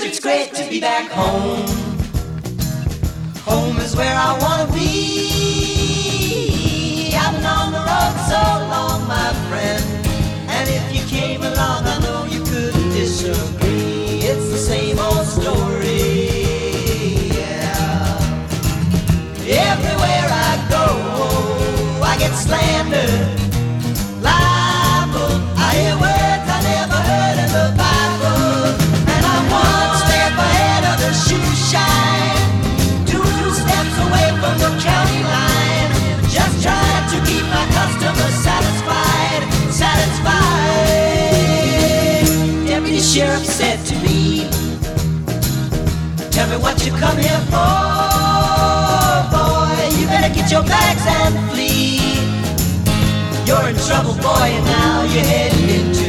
it's great to be back home. Home is where I wanna be. I've been on the road so long, my friend, and if you came along, I know you couldn't disagree. It's the same old story, yeah. Everywhere I go, I get slandered, libeled. I hear words I never heard in the Bible, and I'm one step ahead of the shoe shine, 2 steps away from the county line, just trying to keep my customers satisfied. Deputy Sheriff said to me, tell me what you come here for, boy. You better get your bags and flee. You're in trouble, boy, and now you're heading into